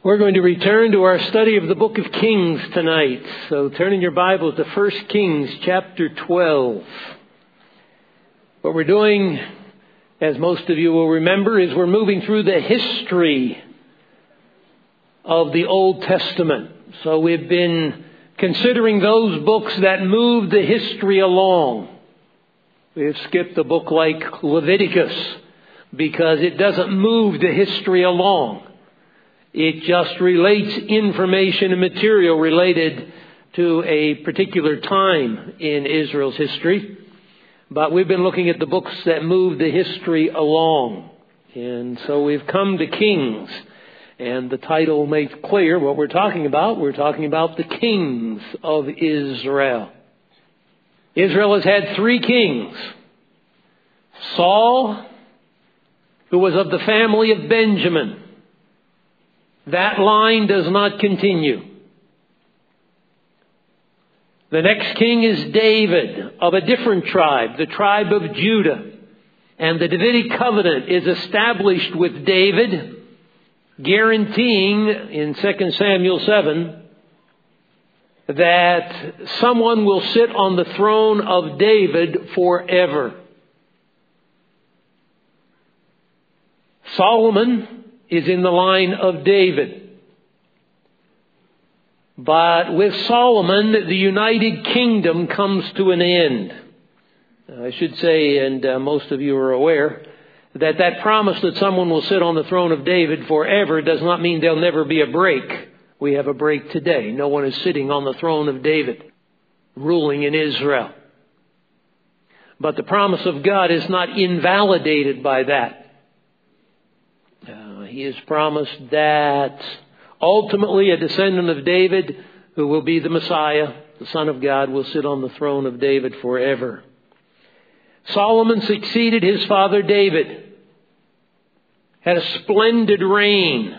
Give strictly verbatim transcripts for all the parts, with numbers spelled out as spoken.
We're going to return to our study of the book of Kings tonight. So turn in your Bibles to First Kings chapter twelve. What we're doing, as most of you will remember, is we're moving through the history of the Old Testament. So we've been considering those books that move the history along. We have skipped a book like Leviticus because it doesn't move the history along. It just relates information and material related to a particular time in Israel's history. But we've been looking at the books that move the history along. And so we've come to Kings. And the title makes clear what we're talking about. We're talking about the kings of Israel. Israel has had three kings. Saul, who was of the family of Benjamin. That line does not continue. The next king is David of a different tribe, the tribe of Judah. And the Davidic covenant is established with David, guaranteeing in Second Samuel seven that someone will sit on the throne of David forever. Solomon is in the line of David. But with Solomon, the United Kingdom comes to an end. I should say, and uh, most of you are aware, that that promise that someone will sit on the throne of David forever does not mean there'll never be a break. We have a break today. No one is sitting on the throne of David, ruling in Israel. But the promise of God is not invalidated by that. Uh, he has promised that ultimately a descendant of David, who will be the Messiah, the Son of God, will sit on the throne of David forever. Solomon succeeded his father David, had a splendid reign.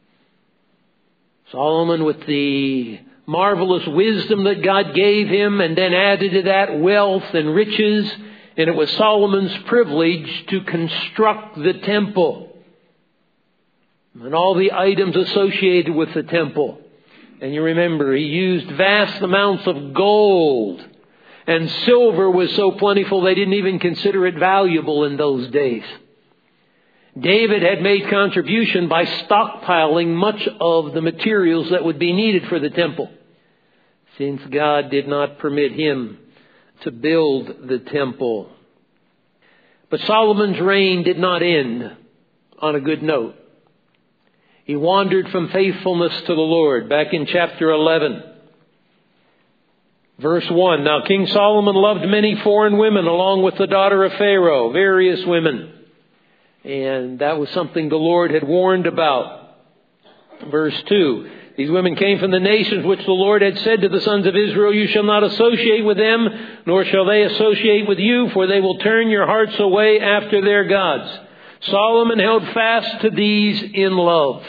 Solomon, with the marvelous wisdom that God gave him, and then added to that wealth and riches, and it was Solomon's privilege to construct the temple and all the items associated with the temple. And you remember, he used vast amounts of gold. And silver was so plentiful they didn't even consider it valuable in those days. David had made contribution by stockpiling much of the materials that would be needed for the temple, since God did not permit him to build the temple. But Solomon's reign did not end on a good note. He wandered from faithfulness to the Lord. Back in chapter eleven, verse one. Now King Solomon loved many foreign women along with the daughter of Pharaoh, various women. And that was something the Lord had warned about. Verse two. These women came from the nations which the Lord had said to the sons of Israel, you shall not associate with them, nor shall they associate with you, for they will turn your hearts away after their gods. Solomon held fast to these in love.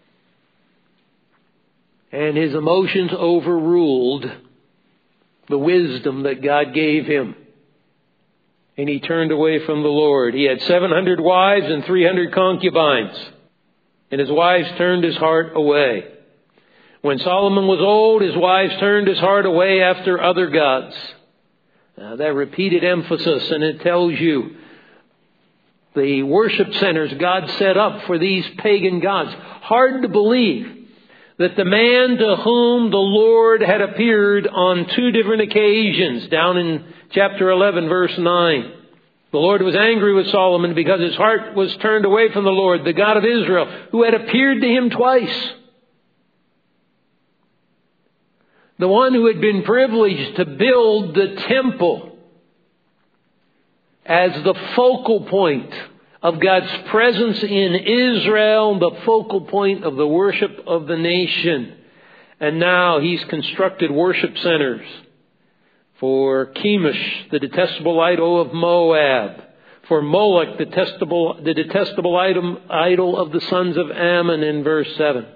And his emotions overruled the wisdom that God gave him. And he turned away from the Lord. He had seven hundred wives and three hundred concubines. And his wives turned his heart away. When Solomon was old, his wives turned his heart away after other gods. Now, that repeated emphasis, and it tells you the worship centers God set up for these pagan gods. Hard to believe that the man to whom the Lord had appeared on two different occasions, down in chapter eleven, verse nine, the Lord was angry with Solomon because his heart was turned away from the Lord, the God of Israel, who had appeared to him twice. The one who had been privileged to build the temple as the focal point of God's presence in Israel, the focal point of the worship of the nation. And now he's constructed worship centers for Chemosh, the detestable idol of Moab, for Moloch, the detestable, the detestable idol, idol of the sons of Ammon, in verse seven.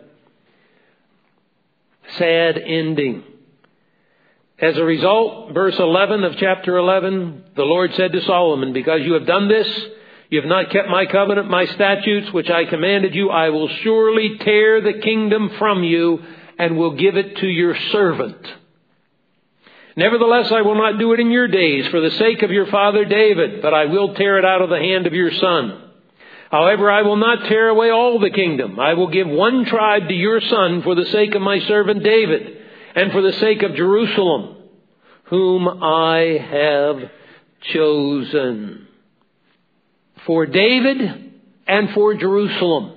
Sad ending. As a result, verse eleven of chapter eleven, the Lord said to Solomon, because you have done this, You have not kept my covenant, my statutes, which I commanded you. I will surely tear the kingdom from you and will give it to your servant. Nevertheless, I will not do it in your days for the sake of your father David, but I will tear it out of the hand of your son. However, I will not tear away all the kingdom. I will give one tribe to your son for the sake of my servant David and for the sake of Jerusalem, whom I have chosen. For David and for Jerusalem.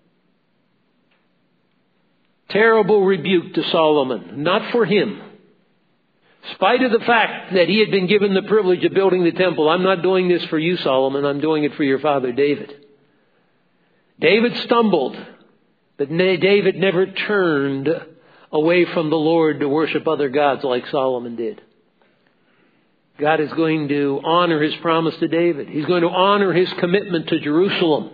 Terrible rebuke to Solomon, not for him. In spite of the fact that he had been given the privilege of building the temple, I'm not doing this for you, Solomon, I'm doing it for your father David. David stumbled, but David never turned away from the Lord to worship other gods like Solomon did. God is going to honor His promise to David. He's going to honor His commitment to Jerusalem,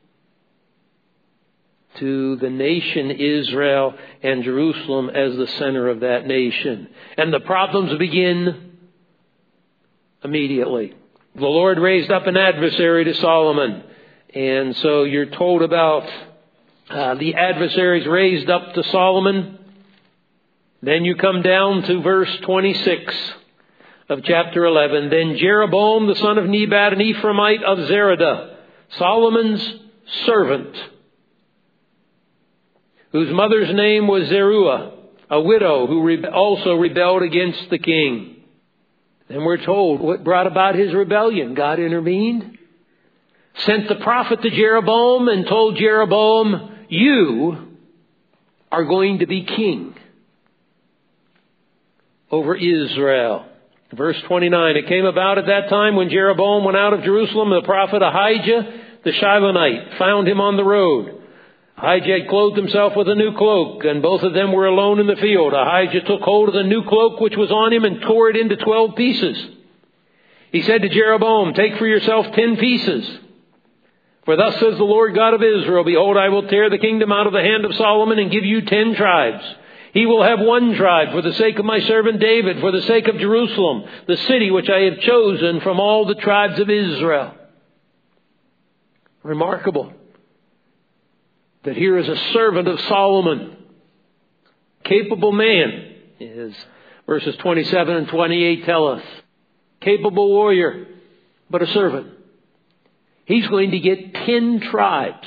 to the nation Israel and Jerusalem as the center of that nation. And the problems begin immediately. The Lord raised up an adversary to Solomon. And so you're told about uh, the adversaries raised up to Solomon. Then you come down to verse twenty-six of chapter eleven. Then Jeroboam, the son of Nebat, an Ephraimite of Zeradah, Solomon's servant, whose mother's name was Zeruiah, a widow who re- also rebelled against the king. And we're told what brought about his rebellion. God intervened, sent the prophet to Jeroboam and told Jeroboam, you are going to be king over Israel. Verse twenty-nine, it came about at that time when Jeroboam went out of Jerusalem, the prophet Ahijah the Shilonite found him on the road. Ahijah had clothed himself with a new cloak, and both of them were alone in the field. Ahijah took hold of the new cloak which was on him and tore it into twelve pieces. He said to Jeroboam, take for yourself ten pieces. For thus says the Lord God of Israel, behold, I will tear the kingdom out of the hand of Solomon and give you ten tribes. He will have one tribe for the sake of my servant David, for the sake of Jerusalem, the city which I have chosen from all the tribes of Israel. Remarkable that here is a servant of Solomon, capable man, as verses twenty-seven and twenty-eight tell us. Capable warrior, but a servant. He's going to get ten tribes.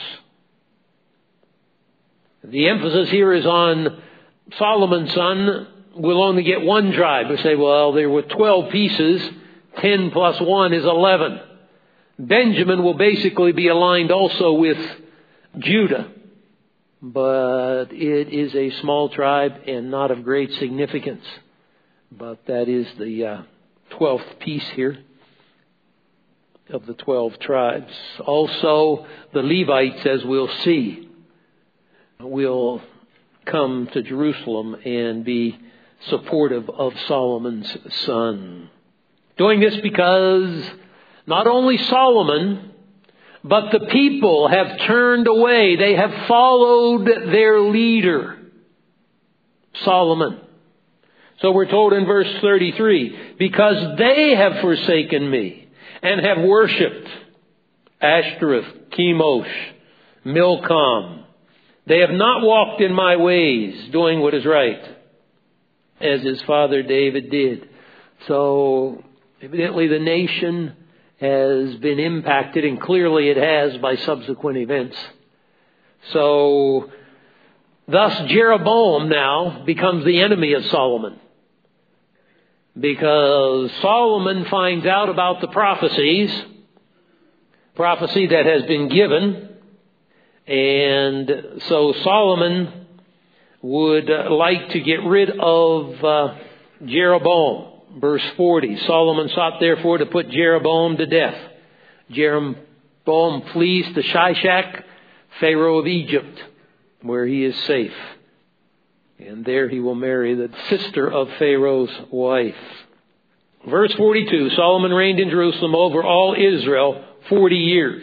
The emphasis here is on Solomon's son will only get one tribe. We say, well, there were twelve pieces. ten plus one is eleven. Benjamin will basically be aligned also with Judah. But it is a small tribe and not of great significance. But that is the uh, twelfth piece here of the twelve tribes. Also, the Levites, as we'll see, will come to Jerusalem and be supportive of Solomon's son. Doing this because not only Solomon, but the people have turned away. They have followed their leader, Solomon. So we're told in verse thirty-three, because they have forsaken me and have worshipped Ashtoreth, Chemosh, Milcom. They have not walked in my ways, doing what is right, as his father David did. So evidently the nation has been impacted, and clearly it has, by subsequent events. So thus Jeroboam now becomes the enemy of Solomon, because Solomon finds out about the prophecies, prophecy that has been given. And so Solomon would like to get rid of uh, Jeroboam. Verse forty, Solomon sought therefore to put Jeroboam to death. Jeroboam flees to Shishak, Pharaoh of Egypt, where he is safe. And there he will marry the sister of Pharaoh's wife. Verse forty-two, Solomon reigned in Jerusalem over all Israel forty years.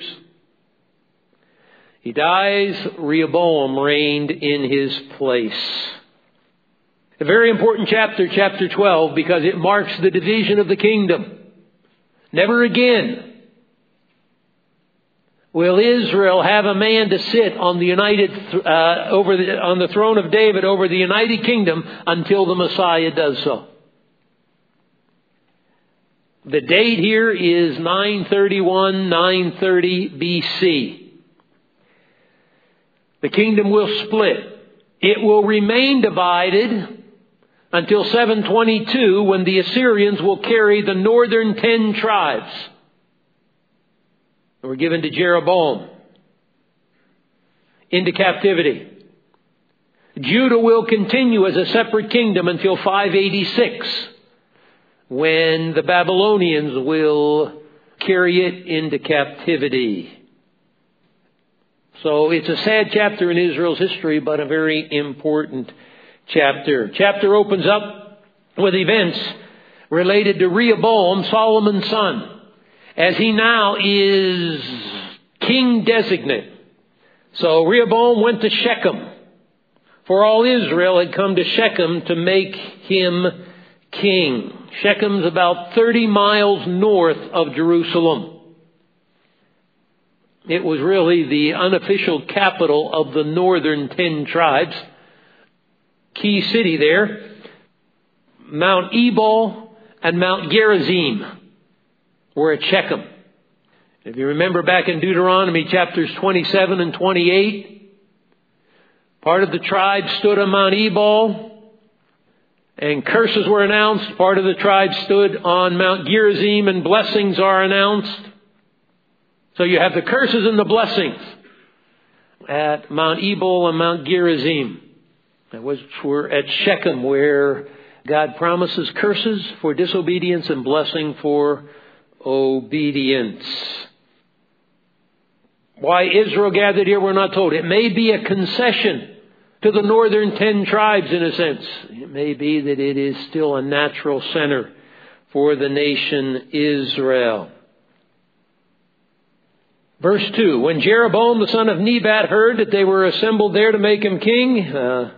He dies, Rehoboam reigned in his place. A very important chapter, chapter twelve, because it marks the division of the kingdom. Never again will Israel have a man to sit on the united uh, over the, on the throne of David over the United Kingdom until the Messiah does so. The date here is nine thirty-one, nine thirty B C. The kingdom will split. It will remain divided until seven twenty-two, when the Assyrians will carry the northern ten tribes. They were given to Jeroboam into captivity. Judah will continue as a separate kingdom until five eighty-six, when the Babylonians will carry it into captivity. So it's a sad chapter in Israel's history, but a very important chapter. Chapter opens up with events related to Rehoboam, Solomon's son, as he now is king designate. So Rehoboam went to Shechem, for all Israel had come to Shechem to make him king. Shechem's about thirty miles north of Jerusalem. It was really the unofficial capital of the northern ten tribes. Key city there, Mount Ebal and Mount Gerizim were at Shechem. If you remember back in Deuteronomy chapters twenty-seven and twenty-eight, part of the tribe stood on Mount Ebal and curses were announced. Part of the tribe stood on Mount Gerizim and blessings are announced. So you have the curses and the blessings at Mount Ebal and Mount Gerizim, which were at Shechem, where God promises curses for disobedience and blessing for obedience. Why Israel gathered here, we're not told. It may be a concession to the northern ten tribes in a sense. It may be that it is still a natural center for the nation Israel. Verse two, when Jeroboam the son of Nebat heard that they were assembled there to make him king, uh,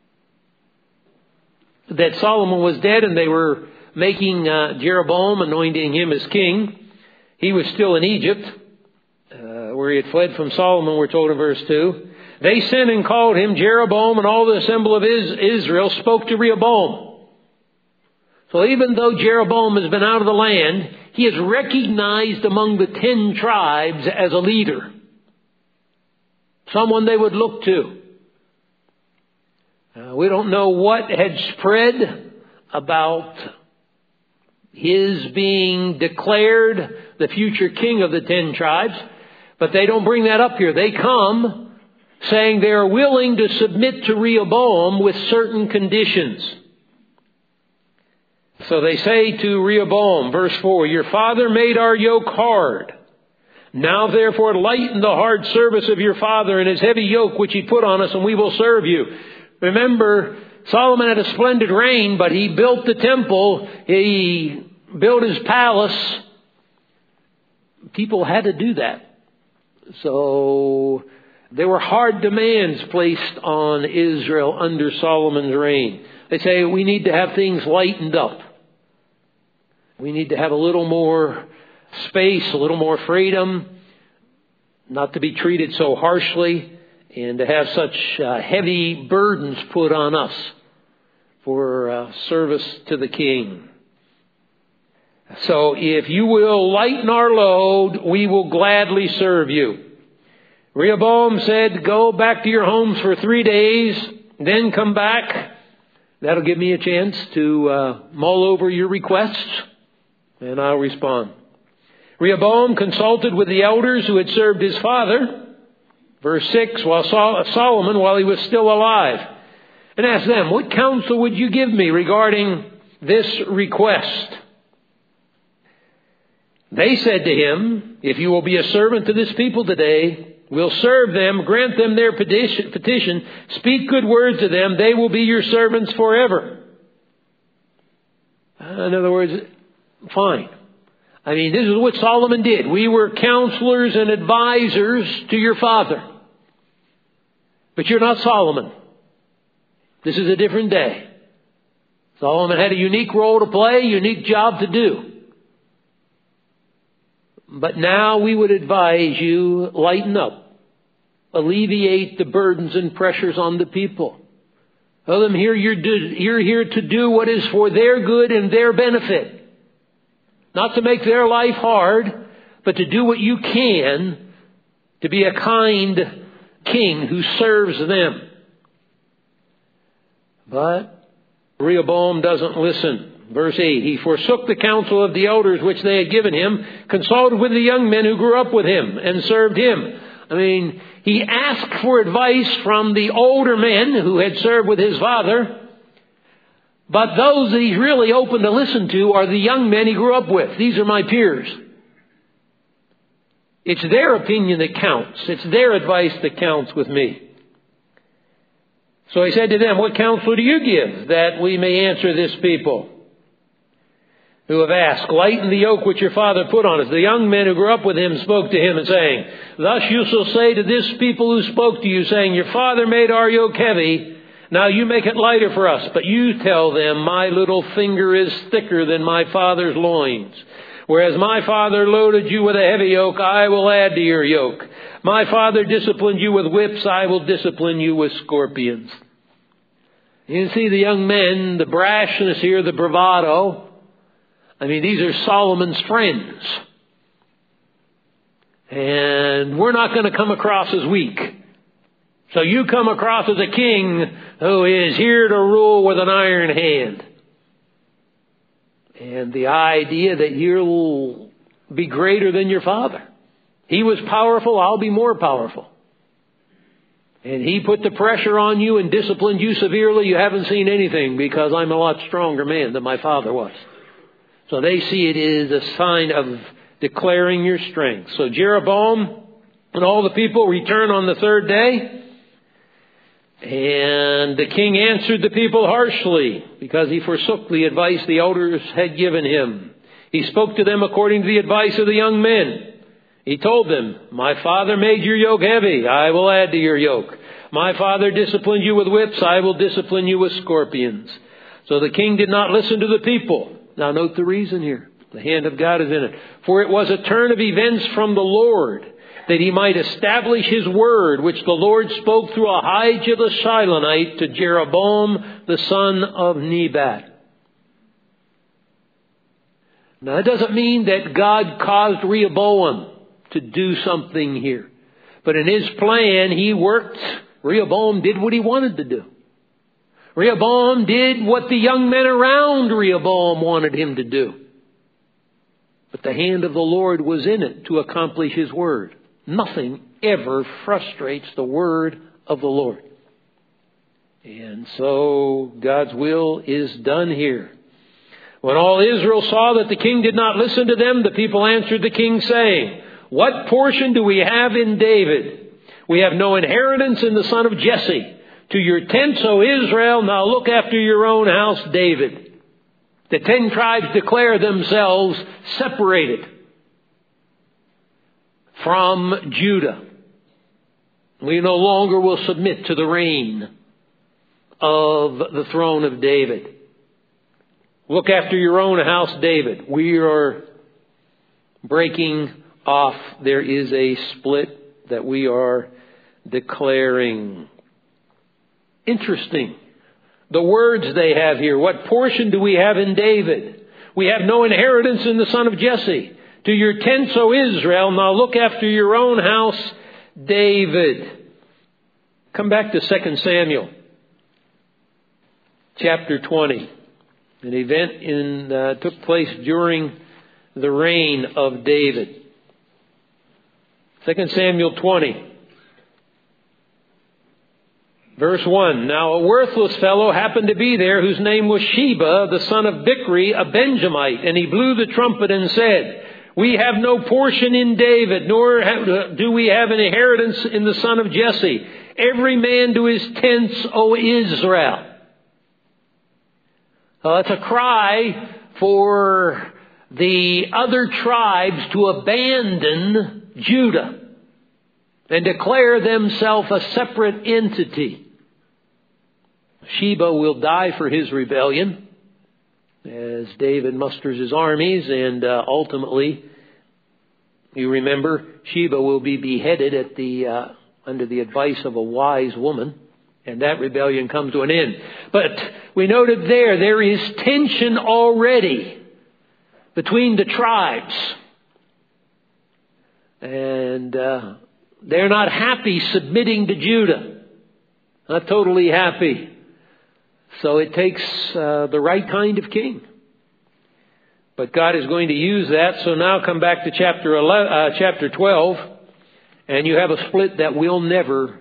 that Solomon was dead and they were making uh, Jeroboam, anointing him as king, he was still in Egypt, uh, where he had fled from Solomon, we're told in verse two. They sent and called him. Jeroboam and all the assembly of Israel spoke to Rehoboam. So even though Jeroboam has been out of the land, he is recognized among the ten tribes as a leader. Someone they would look to. Uh, we don't know what had spread about his being declared the future king of the ten tribes, but they don't bring that up here. They come saying they are willing to submit to Rehoboam with certain conditions. So they say to Rehoboam, verse four, your father made our yoke hard. Now therefore lighten the hard service of your father and his heavy yoke which he put on us, and we will serve you. Remember, Solomon had a splendid reign, but he built the temple, he built his palace. People had to do that. So there were hard demands placed on Israel under Solomon's reign. They say we need to have things lightened up. We need to have a little more space, a little more freedom, not to be treated so harshly, and to have such uh, heavy burdens put on us for uh, service to the king. So if you will lighten our load, we will gladly serve you. Rehoboam said, go back to your homes for three days, then come back. That'll give me a chance to uh, mull over your requests, and I'll respond. Rehoboam consulted with the elders who had served his father, verse six, while Sol- Solomon, while he was still alive, and asked them, what counsel would you give me regarding this request? They said to him, if you will be a servant to this people today, we'll serve them, grant them their petition, petition, speak good words to them, they will be your servants forever. In other words, fine. I mean, this is what Solomon did. We were counselors and advisors to your father. But you're not Solomon. This is a different day. Solomon had a unique role to play, a unique job to do. But now we would advise you, lighten up. Alleviate the burdens and pressures on the people. Tell them here you're, do, you're here to do what is for their good and their benefit. Not to make their life hard, but to do what you can to be a kind king who serves them. But Rehoboam doesn't listen. Verse eight, he forsook the counsel of the elders which they had given him, consulted with the young men who grew up with him, and served him. I mean, he asked for advice from the older men who had served with his father, but those that he's really open to listen to are the young men he grew up with. These are my peers. It's their opinion that counts. It's their advice that counts with me. So he said to them, what counsel do you give that we may answer this people who have asked? Lighten the yoke which your father put on us. The young men who grew up with him spoke to him and saying, thus you shall say to this people who spoke to you, saying, your father made our yoke heavy. Now you make it lighter for us. But you tell them, my little finger is thicker than my father's loins. Whereas my father loaded you with a heavy yoke, I will add to your yoke. My father disciplined you with whips, I will discipline you with scorpions. You can see the young men, the brashness here, the bravado. I mean, these are Solomon's friends. And we're not going to come across as weak. So you come across as a king who is here to rule with an iron hand. And the idea that you'll be greater than your father. He was powerful, I'll be more powerful. And he put the pressure on you and disciplined you severely. You haven't seen anything because I'm a lot stronger man than my father was. So they see it as a sign of declaring your strength. So Jeroboam and all the people return on the third day. And the king answered the people harshly because he forsook the advice the elders had given him. He spoke to them according to the advice of the young men. He told them, my father made your yoke heavy. I will add to your yoke. My father disciplined you with whips. I will discipline you with scorpions. So the king did not listen to the people. Now note the reason here. The hand of God is in it. For it was a turn of events from the Lord, that he might establish his word, which the Lord spoke through Ahijah the Shilonite to Jeroboam the son of Nebat. Now that doesn't mean that God caused Rehoboam to do something here. But in his plan, he worked. Rehoboam did what he wanted to do. Rehoboam did what the young men around Rehoboam wanted him to do. But the hand of the Lord was in it to accomplish his word. Nothing ever frustrates the word of the Lord. And so God's will is done here. When all Israel saw that the king did not listen to them, the people answered the king, saying, what portion do we have in David? We have no inheritance in the son of Jesse. To your tents, O Israel, now look after your own house, David. The ten tribes declare themselves separated from Judah. We no longer will submit to the reign of the throne of David. Look after your own house, David. We are breaking off. There is a split that we are declaring. Interesting. The words they have here. What portion do we have in David? We have no inheritance in the son of Jesse. To your tents, O Israel, now look after your own house, David. Come back to Second Samuel, chapter twenty. An event in uh, took place during the reign of David. Second Samuel twenty. Verse one, now a worthless fellow happened to be there whose name was Sheba, the son of Bichri, a Benjamite. And he blew the trumpet and said, we have no portion in David, nor have, do we have an inheritance in the son of Jesse. Every man to his tents, O Israel. Uh, it's a cry for the other tribes to abandon Judah and declare themselves a separate entity. Sheba will die for his rebellion as David musters his armies, and uh, ultimately You remember, Sheba will be beheaded at the uh, under the advice of a wise woman, and that rebellion comes to an end. But we noted there, there is tension already between the tribes. And uh, they're not happy submitting to Judah. Not totally happy. So it takes uh, the right kind of king. But God is going to use that. So now come back to chapter eleven, uh, chapter twelve, and you have a split that will never,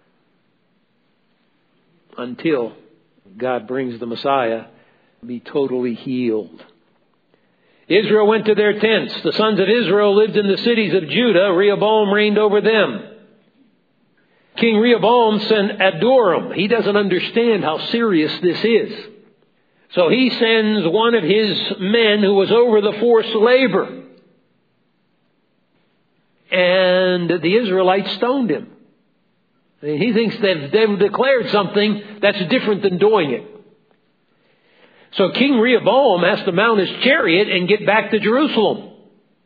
until God brings the Messiah, be totally healed. Israel went to their tents. The sons of Israel lived in the cities of Judah. Rehoboam reigned over them. King Rehoboam sent Adoram. He doesn't understand how serious this is. So he sends one of his men who was over the forced labor. And the Israelites stoned him. I mean, he thinks they've, they've declared something that's different than doing it. So King Rehoboam has to mount his chariot and get back to Jerusalem.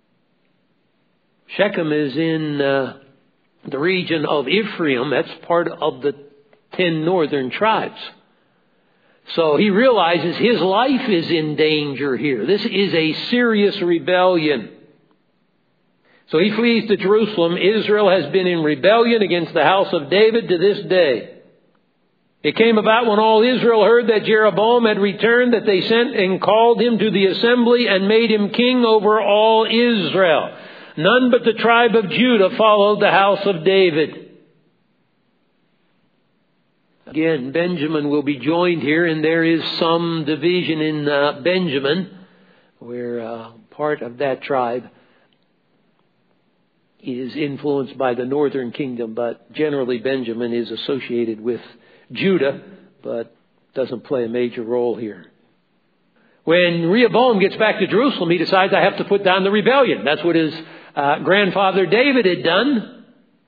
Shechem is in uh, the region of Ephraim. That's part of the ten northern tribes. So he realizes his life is in danger here. This is a serious rebellion. So he flees to Jerusalem. Israel has been in rebellion against the house of David to this day. It came about when all Israel heard that Jeroboam had returned, that they sent and called him to the assembly and made him king over all Israel. None but the tribe of Judah followed the house of David. Again, Benjamin will be joined here, and there is some division in uh, Benjamin, where uh, part of that tribe is influenced by the northern kingdom, but generally Benjamin is associated with Judah, but doesn't play a major role here. When Rehoboam gets back to Jerusalem, he decides, I have to put down the rebellion. That's what his uh, grandfather David had done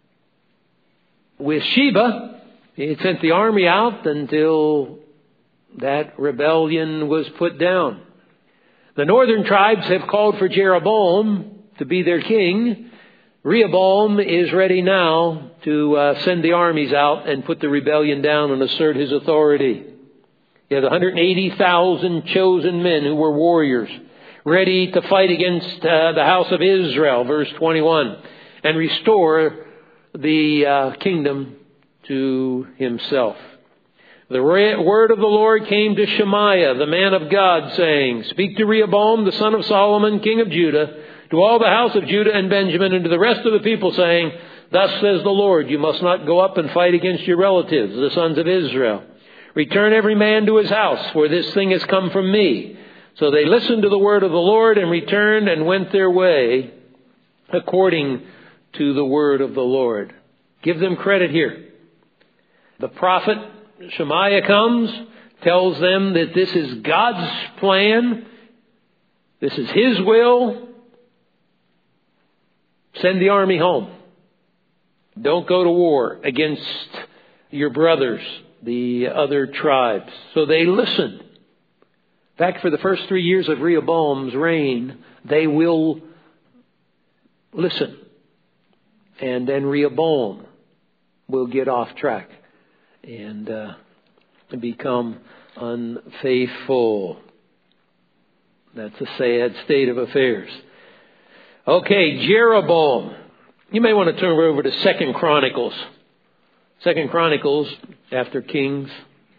with Sheba. He had sent the army out until that rebellion was put down. The northern tribes have called for Jeroboam to be their king. Rehoboam is ready now to uh, send the armies out and put the rebellion down and assert his authority. He has one hundred eighty thousand chosen men who were warriors, ready to fight against uh, the house of Israel, verse twenty-one, and restore the uh, kingdom to himself. The word of the Lord came to Shemaiah, the man of God, saying, Speak to Rehoboam, the son of Solomon, king of Judah, to all the house of Judah and Benjamin, and to the rest of the people, saying, Thus says the Lord, you must not go up and fight against your relatives, the sons of Israel. Return every man to his house, for this thing has come from me. So they listened to the word of the Lord and returned and went their way according to the word of the Lord. Give them credit here. The prophet Shemaiah comes, tells them that this is God's plan. This is His will. Send the army home. Don't go to war against your brothers, the other tribes. So they listened. In fact, for the first three years of Rehoboam's reign, they will listen. And then Rehoboam will get off track and uh, become unfaithful. That's a sad state of affairs. Okay, Jeroboam. You may want to turn over to Second Chronicles. Second Chronicles, after Kings,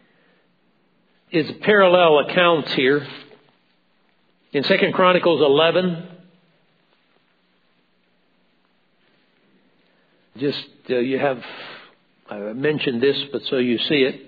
is parallel accounts here. In Second Chronicles eleven, just uh, you have, I mentioned this, but so you see it.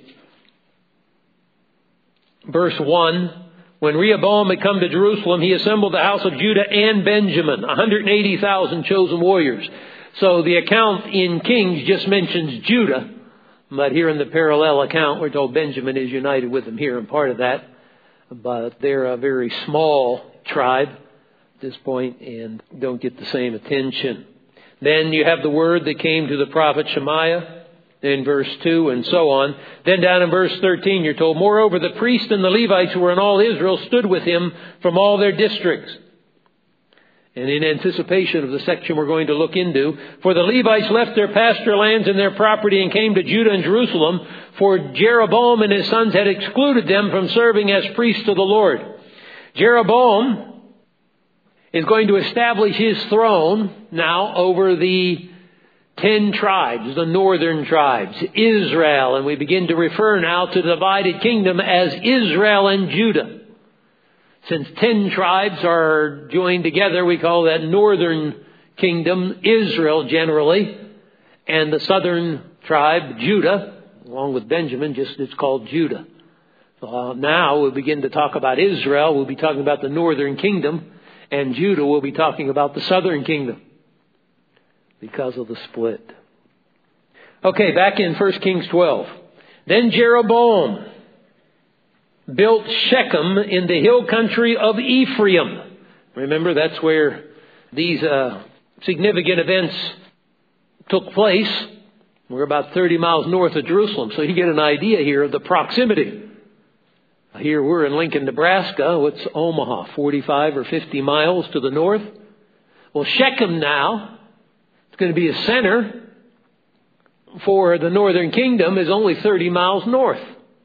Verse one. When Rehoboam had come to Jerusalem, he assembled the house of Judah and Benjamin, one hundred eighty thousand chosen warriors. So the account in Kings just mentions Judah, but here in the parallel account, we're told Benjamin is united with them here, and part of that. But they're a very small tribe at this point and don't get the same attention. Then you have the word that came to the prophet Shemaiah in verse two and so on. Then down in verse thirteen, you're told, Moreover, the priests and the Levites who were in all Israel stood with him from all their districts. And in anticipation of the section we're going to look into, for the Levites left their pasture lands and their property and came to Judah and Jerusalem, for Jeroboam and his sons had excluded them from serving as priests to the Lord. Jeroboam is going to establish his throne now over the ten tribes, the northern tribes, Israel. And we begin to refer now to the divided kingdom as Israel and Judah. Since ten tribes are joined together, we call that northern kingdom Israel generally, and the southern tribe Judah, along with Benjamin, just it's called Judah. So uh, now we'll begin to talk about Israel. We'll be talking about the northern kingdom, and Judah will be talking about the southern kingdom because of the split. Okay, back in First Kings twelve. Then Jeroboam built Shechem in the hill country of Ephraim. Remember, that's where these uh, significant events took place. We're about thirty miles north of Jerusalem, so you get an idea here of the proximity. Here we're in Lincoln, Nebraska. What's Omaha? forty-five or fifty miles to the north. Well, Shechem now, it's going to be a center for the northern kingdom, is only thirty miles north.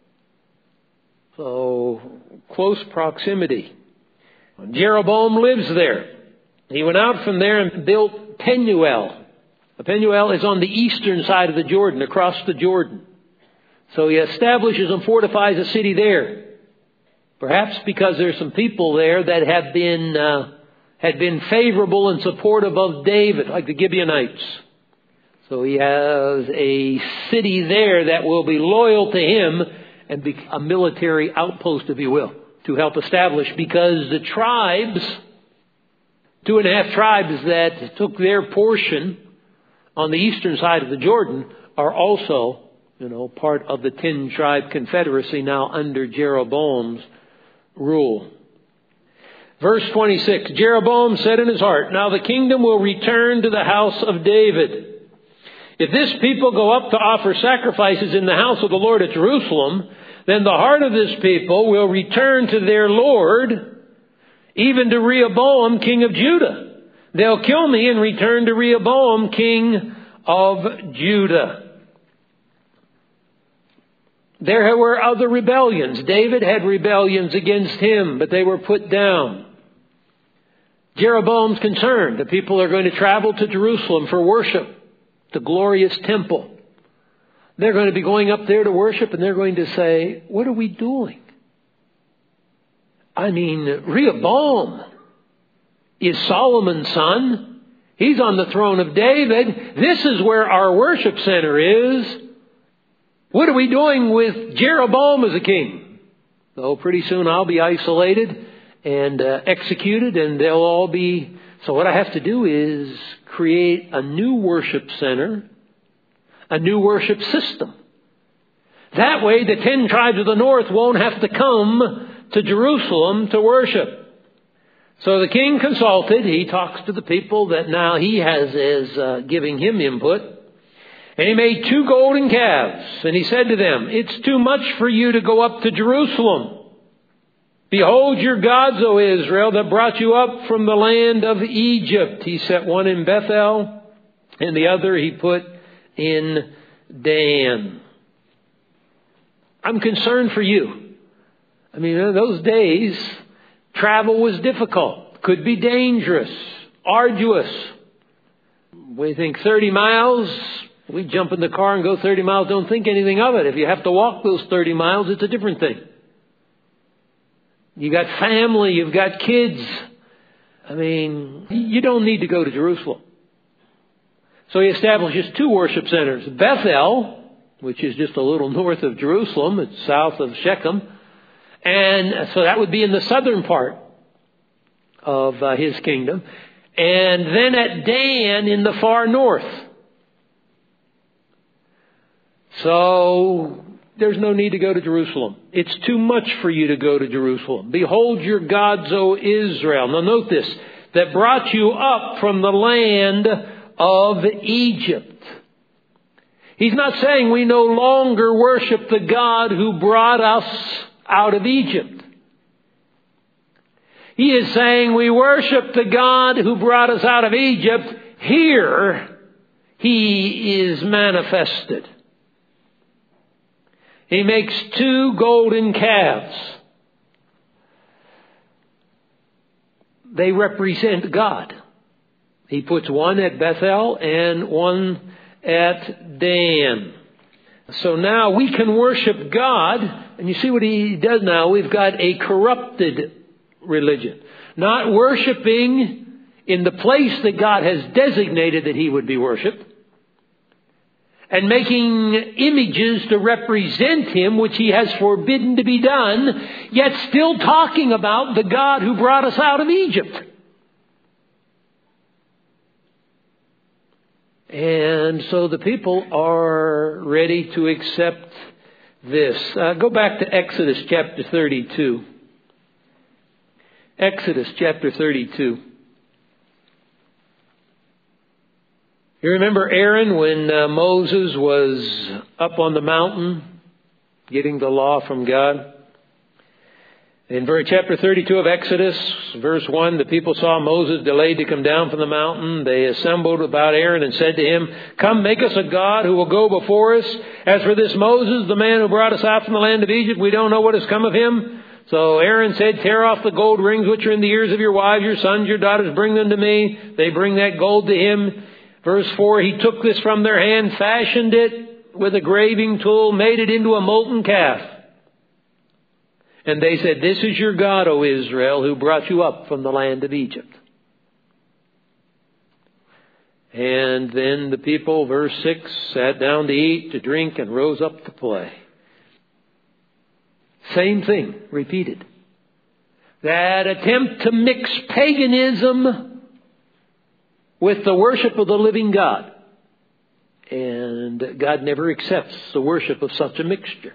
So, close proximity. Jeroboam lives there. He went out from there and built Penuel. Penuel is on the eastern side of the Jordan, across the Jordan. So he establishes and fortifies a city there. Perhaps because there's some people there that have been uh, had been favorable and supportive of David, like the Gibeonites. So he has a city there that will be loyal to him and be a military outpost, if you will, to help establish, because the tribes, two and a half tribes that took their portion on the eastern side of the Jordan are also, you know, part of the ten tribe confederacy now under Jeroboam's rule. Verse twenty-six, Jeroboam said in his heart, now the kingdom will return to the house of David. If this people go up to offer sacrifices in the house of the Lord at Jerusalem, then the heart of this people will return to their Lord, even to Rehoboam, king of Judah. They'll kill me and return to Rehoboam, king of Judah. There were other rebellions. David had rebellions against him, but they were put down. Jeroboam's concerned. The people are going to travel to Jerusalem for worship, the glorious temple. They're going to be going up there to worship, and they're going to say, what are we doing? I mean, Rehoboam is Solomon's son. He's on the throne of David. This is where our worship center is. What are we doing with Jeroboam as a king? So pretty soon I'll be isolated and uh, executed, and they'll all be... So what I have to do is create a new worship center, a new worship system. That way the ten tribes of the north won't have to come to Jerusalem to worship. So the king consulted. He talks to the people that now he has as uh, giving him input. And he made two golden calves. And he said to them, it's too much for you to go up to Jerusalem. Behold your gods, O Israel, that brought you up from the land of Egypt. He set one in Bethel, and the other he put in Dan. I'm concerned for you. I mean, in those days, travel was difficult, could be dangerous, arduous. We think thirty miles, we jump in the car and go thirty miles, don't think anything of it. If you have to walk those thirty miles, it's a different thing. You got family, you've got kids. I mean, you don't need to go to Jerusalem. So he establishes two worship centers. Bethel, which is just a little north of Jerusalem, it's south of Shechem. And so that would be in the southern part of uh, his kingdom. And then at Dan in the far north. So there's no need to go to Jerusalem. It's too much for you to go to Jerusalem. Behold your gods, O Israel. Now note this, that brought you up from the land of Egypt. He's not saying we no longer worship the God who brought us out of Egypt. He is saying we worship the God who brought us out of Egypt. Here He is manifested. He makes two golden calves. They represent God. He puts one at Bethel and one at Dan. So now we can worship God. And you see what He does now? We've got a corrupted religion. Not worshiping in the place that God has designated that He would be worshiped. And making images to represent Him, which He has forbidden to be done, yet still talking about the God who brought us out of Egypt. And so the people are ready to accept this. Uh, go back to Exodus chapter thirty-two. Exodus chapter thirty-two. You remember Aaron when uh, Moses was up on the mountain getting the law from God? In chapter thirty-two of Exodus, verse one, the people saw Moses delayed to come down from the mountain. They assembled about Aaron and said to him, "Come, make us a god who will go before us. As for this Moses, the man who brought us out from the land of Egypt, we don't know what has come of him." So Aaron said, "Tear off the gold rings which are in the ears of your wives, your sons, your daughters, bring them to me." They bring that gold to him. Verse four, he took this from their hand, fashioned it with a graving tool, made it into a molten calf. And they said, "This is your God, O Israel, who brought you up from the land of Egypt." And then the people, verse six, sat down to eat, to drink, and rose up to play. Same thing, repeated. That attempt to mix paganism with the worship of the living God. And God never accepts the worship of such a mixture.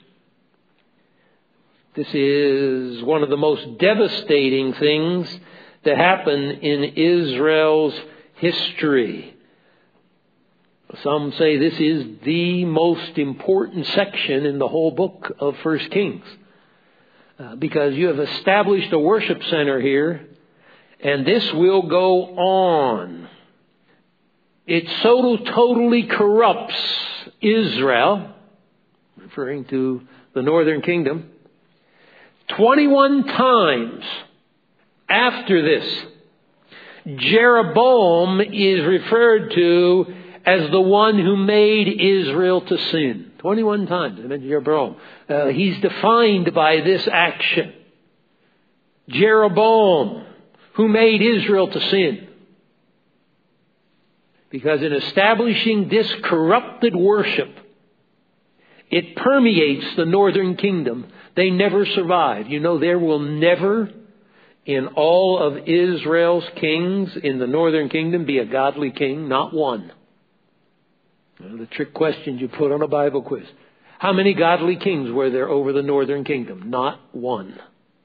This is one of the most devastating things to happen in Israel's history. Some say this is the most important section in the whole book of First Kings. Uh, because you have established a worship center here, and this will go on. It so totally corrupts Israel, referring to the northern kingdom. twenty-one times after this, Jeroboam is referred to as the one who made Israel to sin. twenty-one times I mentioned Jeroboam. Uh, he's defined by this action. Jeroboam, who made Israel to sin. Because in establishing this corrupted worship, it permeates the northern kingdom. They never survive. You know, there will never, in all of Israel's kings in the northern kingdom, be a godly king. Not one. Well, the trick questions you put on a Bible quiz. How many godly kings were there over the northern kingdom? Not one.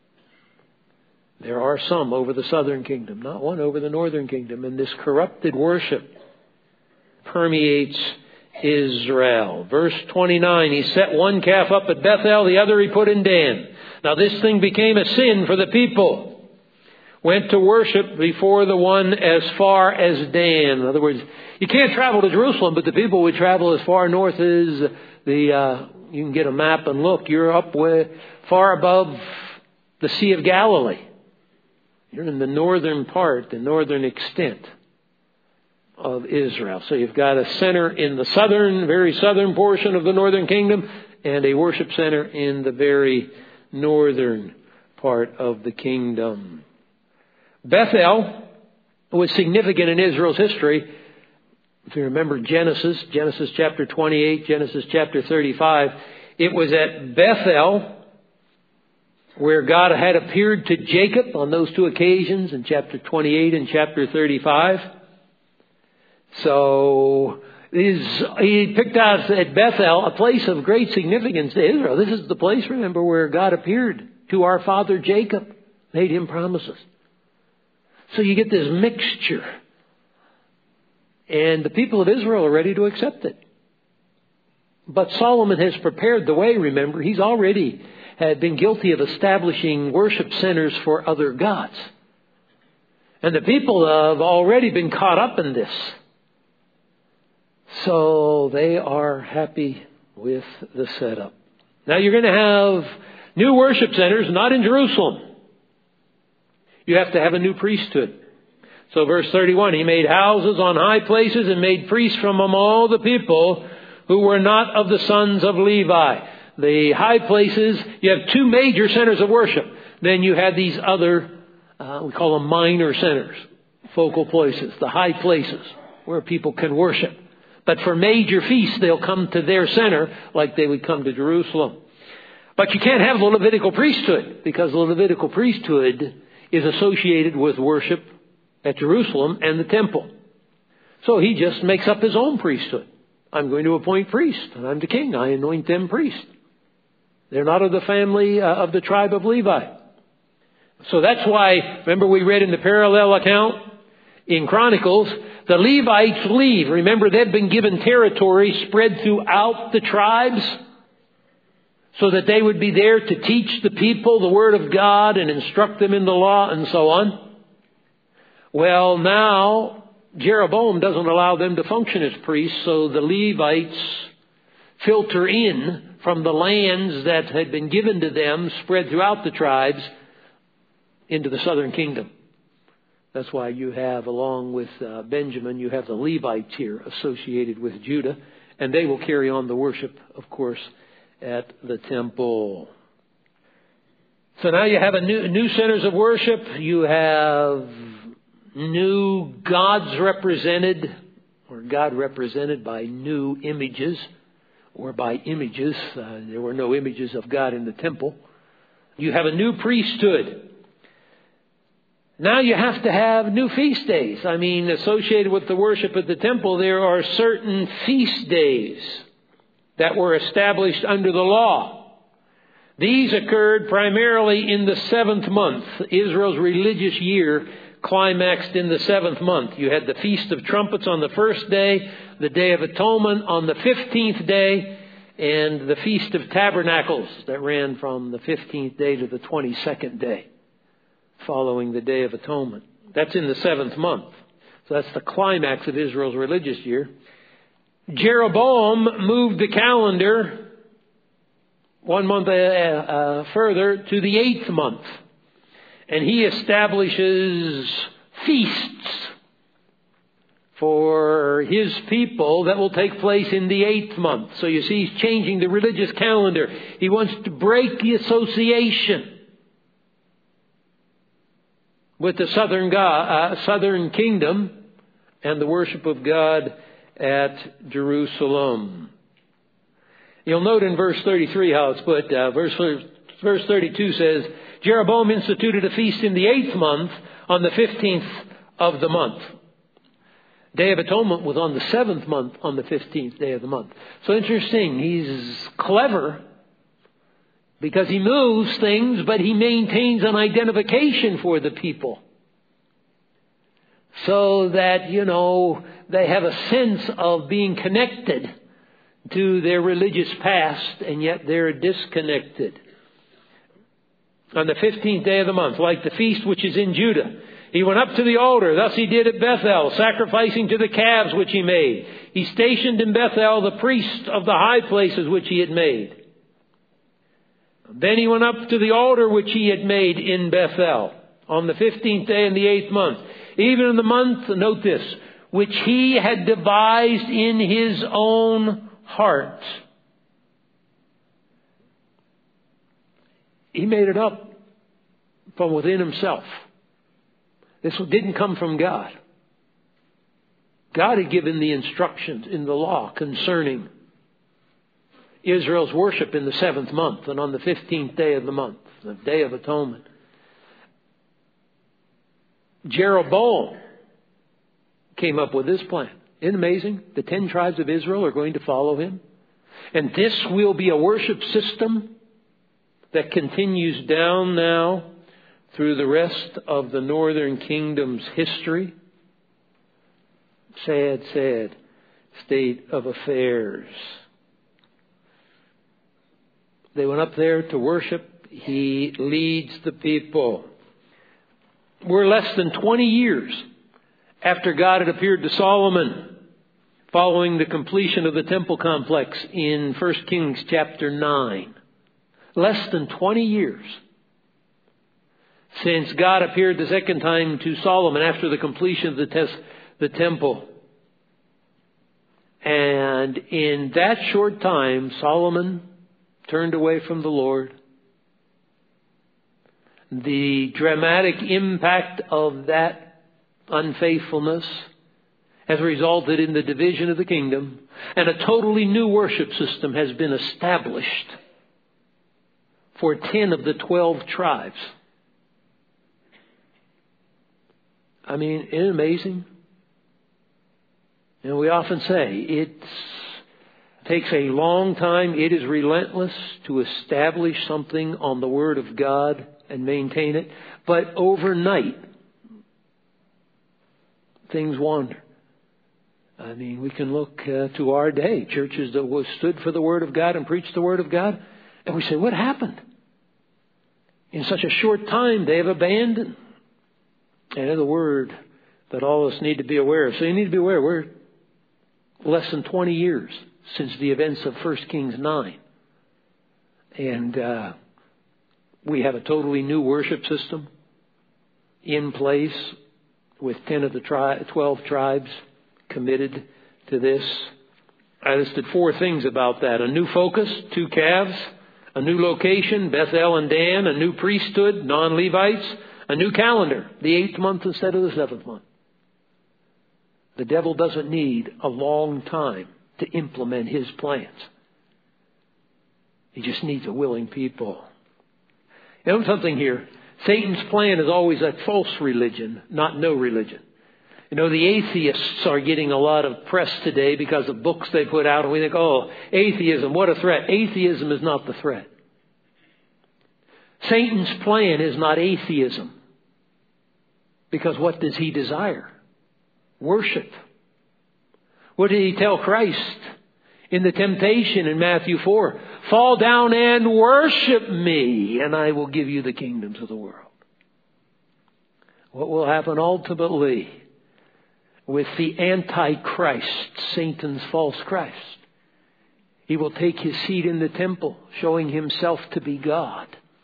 There are some over the southern kingdom. Not one over the northern kingdom. And this corrupted worship permeates Israel. Verse twenty-nine, he set one calf up at Bethel, the other he put in Dan. Now this thing became a sin for the people. Went to worship before the one as far as Dan. In other words, you can't travel to Jerusalem, but the people would travel as far north as the, uh, you can get a map and look. You're up way, far above the Sea of Galilee. You're in the northern part, the northern extent of Israel. So you've got a center in the southern, very southern portion of the northern kingdom, and a worship center in the very northern part of the kingdom. Bethel was significant in Israel's history. If you remember Genesis, Genesis chapter twenty-eight, Genesis chapter thirty-five, it was at Bethel where God had appeared to Jacob on those two occasions in chapter twenty-eight and chapter thirty-five. So he picked out at Bethel a place of great significance to Israel. This is the place, remember, where God appeared to our father Jacob, made him promises. So you get this mixture. And the people of Israel are ready to accept it. But Solomon has prepared the way, remember. He's already had been guilty of establishing worship centers for other gods. And the people have already been caught up in this. So they are happy with the setup. Now you're going to have new worship centers, not in Jerusalem. You have to have a new priesthood. So verse thirty-one, he made houses on high places and made priests from among all the people who were not of the sons of Levi. The high places, you have two major centers of worship. Then you have these other, uh, we call them minor centers, focal places, the high places where people can worship. But for major feasts, they'll come to their center like they would come to Jerusalem. But you can't have the Levitical priesthood because the Levitical priesthood is associated with worship at Jerusalem and the temple. So he just makes up his own priesthood. I'm going to appoint priests, and I'm the king. I anoint them priests. They're not of the family uh, of the tribe of Levi. So that's why, remember we read in the parallel account in Chronicles, the Levites leave. Remember, they've been given territory spread throughout the tribes so that they would be there to teach the people the Word of God and instruct them in the law and so on. Well, now Jeroboam doesn't allow them to function as priests, so the Levites filter in from the lands that had been given to them, spread throughout the tribes, into the southern kingdom. That's why you have, along with uh, Benjamin, you have the Levites here associated with Judah, and they will carry on the worship, of course, at the temple. So now you have a new, new centers of worship. You have new gods represented, or God represented by new images, or by images. Uh, there were no images of God in the temple. You have a new priesthood. Now you have to have new feast days. I mean, associated with the worship at the temple, there are certain feast days that were established under the law. These occurred primarily in the seventh month. Israel's religious year climaxed in the seventh month. You had the Feast of Trumpets on the first day, the Day of Atonement on the fifteenth day, and the Feast of Tabernacles that ran from the fifteenth day to the twenty-second day, following the Day of Atonement. That's in the seventh month. So that's the climax of Israel's religious year. Jeroboam moved the calendar one month uh, uh, further to the eighth month. And he establishes feasts for his people that will take place in the eighth month. So you see, he's changing the religious calendar. He wants to break the association with the southern God, uh, southern kingdom and the worship of God at Jerusalem. You'll note in verse thirty-three how it's put. Uh, verse, verse thirty-two says, Jeroboam instituted a feast in the eighth month on the fifteenth of the month. Day of Atonement was on the seventh month on the fifteenth day of the month. So interesting. He's clever because he moves things, but he maintains an identification for the people. So that, you know, they have a sense of being connected to their religious past, and yet they're disconnected. On the fifteenth day of the month, like the feast which is in Judah, he went up to the altar. Thus he did at Bethel, sacrificing to the calves which he made. He stationed in Bethel the priests of the high places which he had made. Then he went up to the altar which he had made in Bethel on the fifteenth day in the eighth month. Even in the month, note this, which he had devised in his own heart. He made it up from within himself. This didn't come from God. God had given the instructions in the law concerning Israel's worship in the seventh month and on the fifteenth day of the month, the Day of Atonement. Jeroboam came up with this plan. Isn't it amazing? The ten tribes of Israel are going to follow him. And this will be a worship system that continues down now through the rest of the northern kingdom's history. Sad, sad state of affairs. They went up there to worship. He leads the people. We're less than twenty years after God had appeared to Solomon following the completion of the temple complex in First Kings chapter nine. Less than twenty years since God appeared the second time to Solomon after the completion of the, tes- the temple. And in that short time, Solomon turned away from the Lord. The dramatic impact of that unfaithfulness has resulted in the division of the kingdom, and a totally new worship system has been established for ten of the twelve tribes. I mean, isn't it amazing? And we often say it takes a long time. It is relentless to establish something on the Word of God and maintain it. But overnight, things wander. I mean, we can look uh, to our day. Churches that was stood for the Word of God and preached the Word of God. And we say, what happened? In such a short time, they have abandoned. And the Word that all of us need to be aware of. So you need to be aware, we're less than twenty years since the events of First Kings nine. And uh, we have a totally new worship system in place with ten of the tri- twelve tribes committed to this. I listed four things about that. A new focus, two calves. A new location, Bethel and Dan. A new priesthood, non-Levites. A new calendar, the eighth month instead of the seventh month. The devil doesn't need a long time to implement his plans. He just needs a willing people. You know something here? Satan's plan is always a false religion, not no religion. You know, the atheists are getting a lot of press today because of books they put out, and we think, oh, atheism, what a threat. Atheism is not the threat. Satan's plan is not atheism. Because what does he desire? Worship. What did he tell Christ in the temptation in Matthew four? Fall down and worship me, and I will give you the kingdoms of the world. What will happen ultimately with the Antichrist, Satan's false Christ? He will take his seat in the temple, showing himself to be God.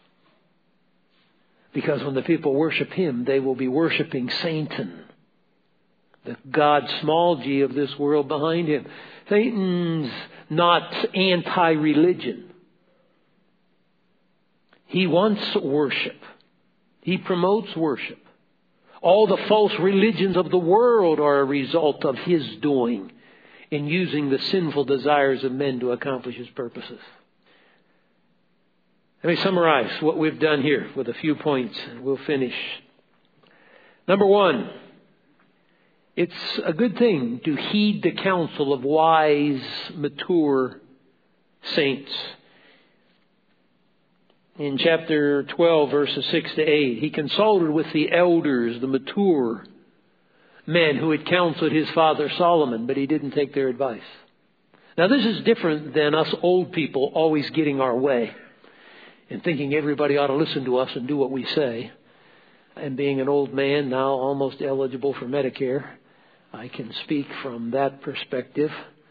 Because when the people worship him, they will be worshiping Satan, the God small g of this world behind him. Satan's not anti-religion. He wants worship. He promotes worship. All the false religions of the world are a result of his doing in using the sinful desires of men to accomplish his purposes. Let me summarize what we've done here with a few points, and we'll finish. Number one, it's a good thing to heed the counsel of wise, mature saints. In chapter twelve, verses six to eight, he consulted with the elders, the mature men who had counseled his father Solomon, but he didn't take their advice. Now, this is different than us old people always getting our way and thinking everybody ought to listen to us and do what we say. And being an old man, now almost eligible for Medicare, I can speak from that perspective.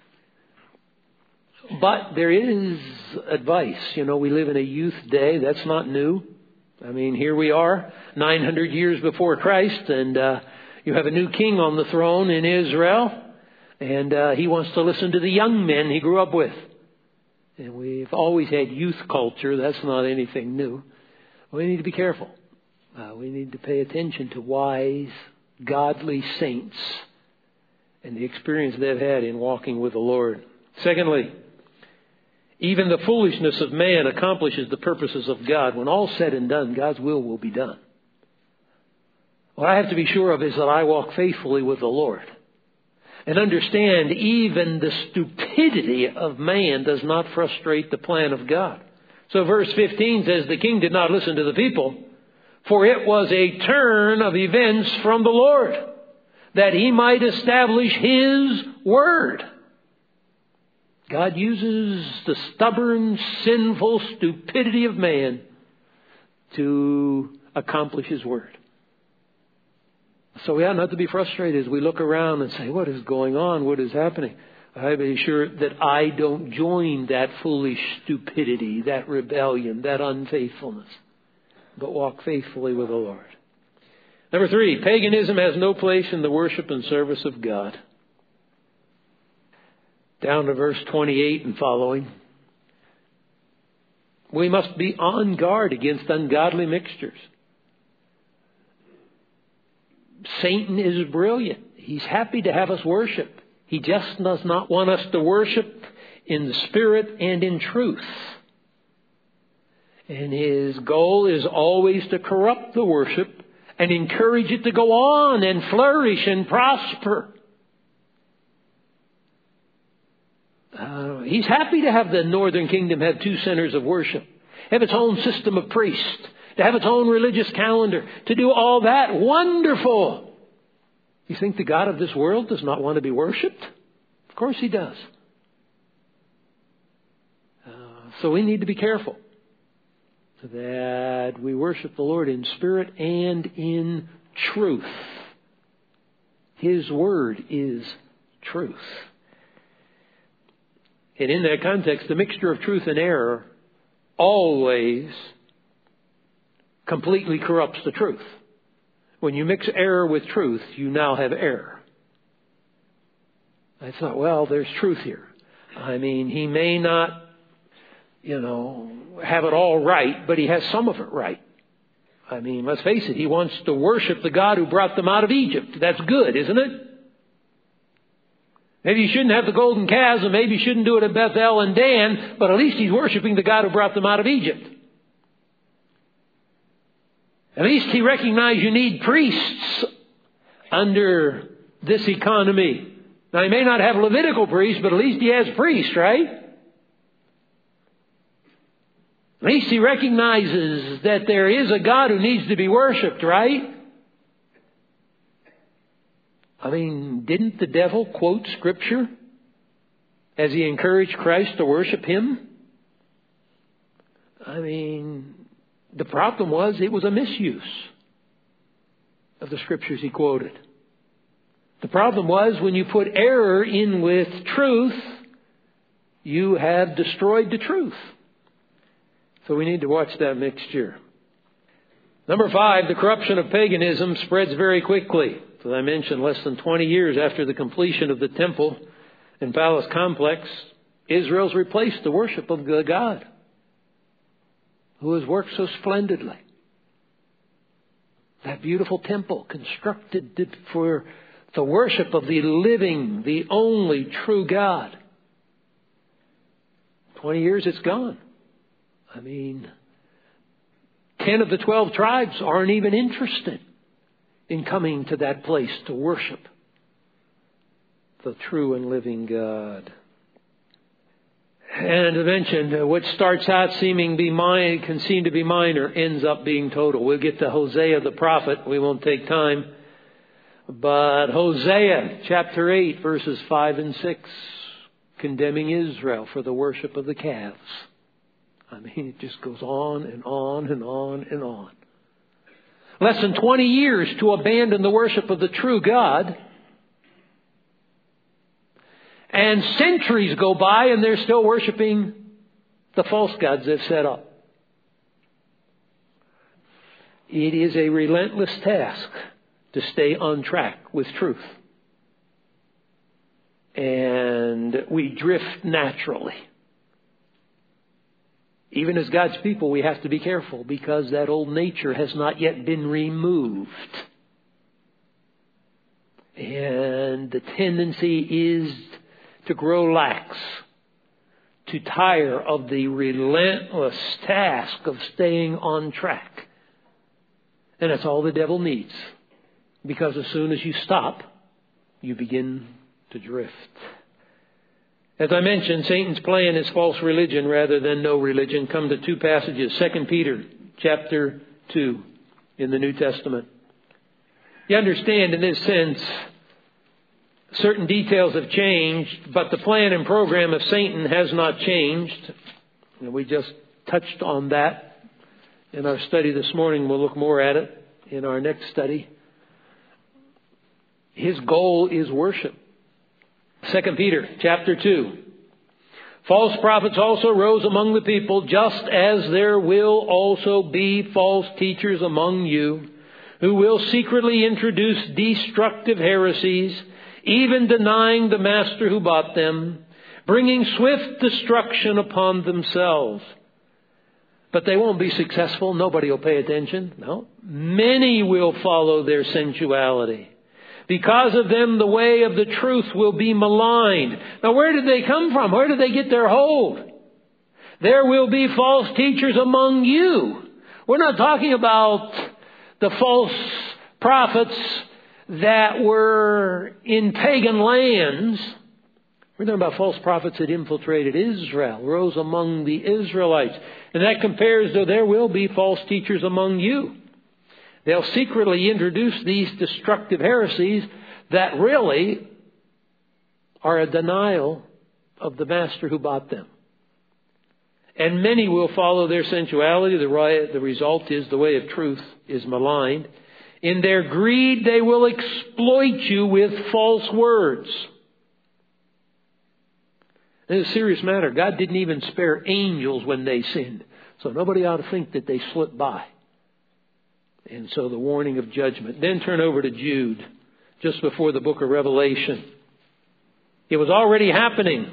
But there is advice. You know, we live in a youth day. That's not new. I mean, here we are, nine hundred years before Christ, and uh, you have a new king on the throne in Israel, and uh, he wants to listen to the young men he grew up with. And we've always had youth culture. That's not anything new. We need to be careful. Uh, we need to pay attention to wise, godly saints and the experience they've had in walking with the Lord. Secondly, even the foolishness of man accomplishes the purposes of God. When all's said and done, God's will will be done. What I have to be sure of is that I walk faithfully with the Lord. And understand, even the stupidity of man does not frustrate the plan of God. So verse fifteen says, the king did not listen to the people, for it was a turn of events from the Lord, that he might establish his word. God uses the stubborn, sinful stupidity of man to accomplish his word. So we ought not to be frustrated as we look around and say, what is going on? What is happening? I be sure that I don't join that foolish stupidity, that rebellion, that unfaithfulness, but walk faithfully with the Lord. Number three, paganism has no place in the worship and service of God. Down to verse twenty-eight and following. We must be on guard against ungodly mixtures. Satan is brilliant. He's happy to have us worship. He just does not want us to worship in the spirit and in truth. And his goal is always to corrupt the worship and encourage it to go on and flourish and prosper. Uh, he's happy to have the northern kingdom have two centers of worship, have its own system of priests, to have its own religious calendar, to do all that. Wonderful! You think the God of this world does not want to be worshipped? Of course he does. Uh, so we need to be careful that we worship the Lord in spirit and in truth. His word is truth. And in that context, the mixture of truth and error always completely corrupts the truth. When you mix error with truth, you now have error. I thought, well, there's truth here. I mean, he may not, you know, have it all right, but he has some of it right. I mean, let's face it, he wants to worship the God who brought them out of Egypt. That's good, isn't it? Maybe you shouldn't have the golden calves, and maybe you shouldn't do it at Bethel and Dan, but at least he's worshiping the God who brought them out of Egypt. At least he recognized you need priests under this economy. Now, he may not have Levitical priests, but at least he has priests, right? At least he recognizes that there is a God who needs to be worshipped, right? I mean, didn't the devil quote Scripture as he encouraged Christ to worship him? I mean, the problem was it was a misuse of the Scriptures he quoted. The problem was when you put error in with truth, you have destroyed the truth. So we need to watch that mixture. Number five, the corruption of paganism spreads very quickly. As I mentioned, less than twenty years after the completion of the temple and palace complex, Israel's replaced the worship of the God who has worked so splendidly. That beautiful temple constructed for the worship of the living, the only true God. Twenty years it's gone. I mean, ten of the twelve tribes aren't even interested in coming to that place to worship the true and living God. And I mentioned, what starts out seeming be minor, can seem to be minor, ends up being total. We'll get to Hosea the prophet. We won't take time. But Hosea chapter eight, verses five and six, condemning Israel for the worship of the calves. I mean, it just goes on and on and on and on. Less than twenty years to abandon the worship of the true God. And centuries go by and they're still worshiping the false gods they've set up. It is a relentless task to stay on track with truth. And we drift naturally. Even as God's people, we have to be careful because that old nature has not yet been removed. And the tendency is to grow lax, to tire of the relentless task of staying on track. And that's all the devil needs. Because as soon as you stop, you begin to drift. As I mentioned, Satan's plan is false religion rather than no religion. Come to two passages, Second Peter chapter two in the New Testament. You understand in this sense, certain details have changed, but the plan and program of Satan has not changed. And we just touched on that in our study this morning. We'll look more at it in our next study. His goal is worship. Second Peter chapter two. False prophets also rose among the people, just as there will also be false teachers among you, who will secretly introduce destructive heresies, even denying the master who bought them, bringing swift destruction upon themselves. But they won't be successful. Nobody will pay attention. No. Many will follow their sensuality. Because of them, the way of the truth will be maligned. Now, where did they come from? Where did they get their hold? There will be false teachers among you. We're not talking about the false prophets that were in pagan lands. We're talking about false prophets that infiltrated Israel, rose among the Israelites. And that compares to there will be false teachers among you. They'll secretly introduce these destructive heresies that really are a denial of the master who bought them. And many will follow their sensuality. The result is the way of truth is maligned. In their greed, they will exploit you with false words. It's a serious matter. God didn't even spare angels when they sinned. So nobody ought to think that they slipped by. And so the warning of judgment. Then turn over to Jude, just before the book of Revelation. It was already happening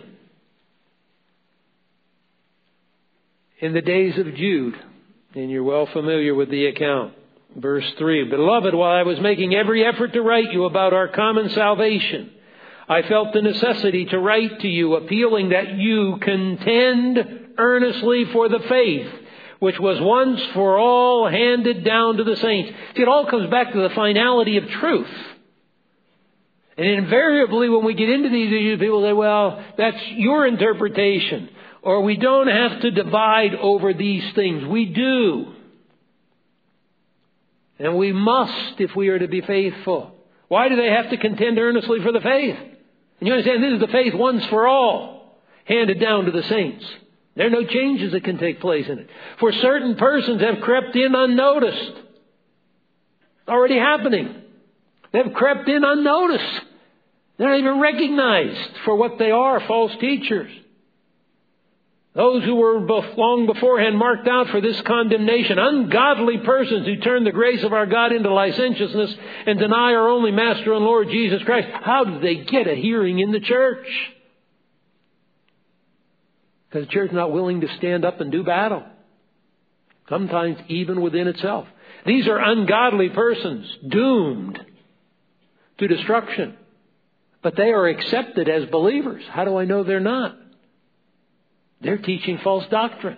in the days of Jude. And you're well familiar with the account. Verse three, Beloved, while I was making every effort to write you about our common salvation, I felt the necessity to write to you, appealing that you contend earnestly for the faith which was once for all handed down to the saints. See, it all comes back to the finality of truth. And invariably when we get into these issues, people say, well, that's your interpretation. Or we don't have to divide over these things. We do. And we must if we are to be faithful. Why do they have to contend earnestly for the faith? And you understand, this is the faith once for all, handed down to the saints. There are no changes that can take place in it. For certain persons have crept in unnoticed. Already happening. They've crept in unnoticed. They're not even recognized for what they are, false teachers. Those who were long beforehand marked out for this condemnation, ungodly persons who turn the grace of our God into licentiousness and deny our only Master and Lord Jesus Christ. How do they get a hearing in the church? Because the church is not willing to stand up and do battle. Sometimes even within itself. These are ungodly persons, doomed to destruction. But they are accepted as believers. How do I know they're not? They're teaching false doctrine.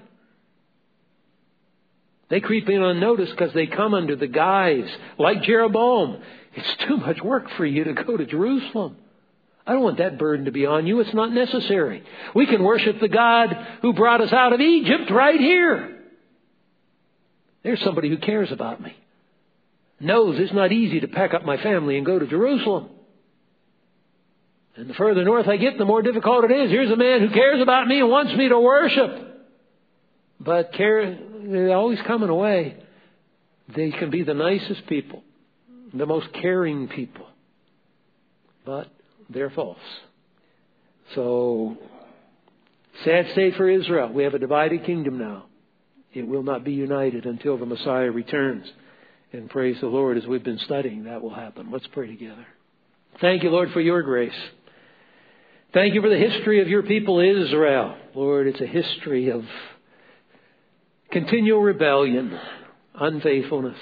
They creep in unnoticed because they come under the guise, like Jeroboam. It's too much work for you to go to Jerusalem. I don't want that burden to be on you. It's not necessary. We can worship the God who brought us out of Egypt right here. There's somebody who cares about me. Knows it's not easy to pack up my family and go to Jerusalem. And the further north I get, the more difficult it is. Here's a man who cares about me and wants me to worship. But care, they're always coming away. They can be the nicest people, the most caring people. But they're false. So, sad state for Israel. We have a divided kingdom now. It will not be united until the Messiah returns. And praise the Lord, as we've been studying, that will happen. Let's pray together. Thank you, Lord, for your grace. Thank you for the history of your people Israel. Lord, it's a history of continual rebellion, unfaithfulness.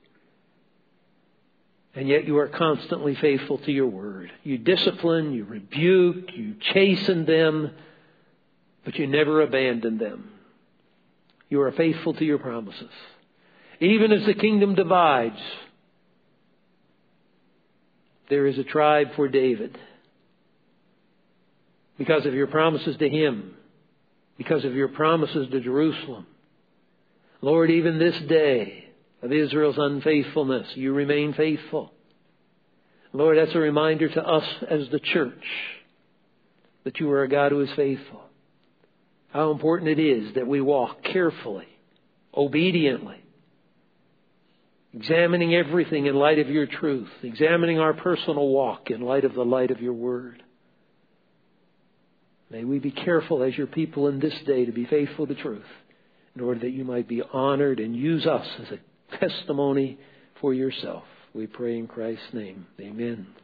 And yet you are constantly faithful to your word. You discipline, you rebuke, you chasten them, but you never abandon them. You are faithful to your promises. Even as the kingdom divides, there is a tribe for David. Because of your promises to him. Because of your promises to Jerusalem. Lord, even this day of Israel's unfaithfulness, you remain faithful. Lord, that's a reminder to us as the church that you are a God who is faithful. How important it is that we walk carefully, obediently, examining everything in light of your truth, examining our personal walk in light of the light of your word. May we be careful as your people in this day to be faithful to truth, in order that you might be honored and use us as a testimony for yourself. We pray in Christ's name. Amen.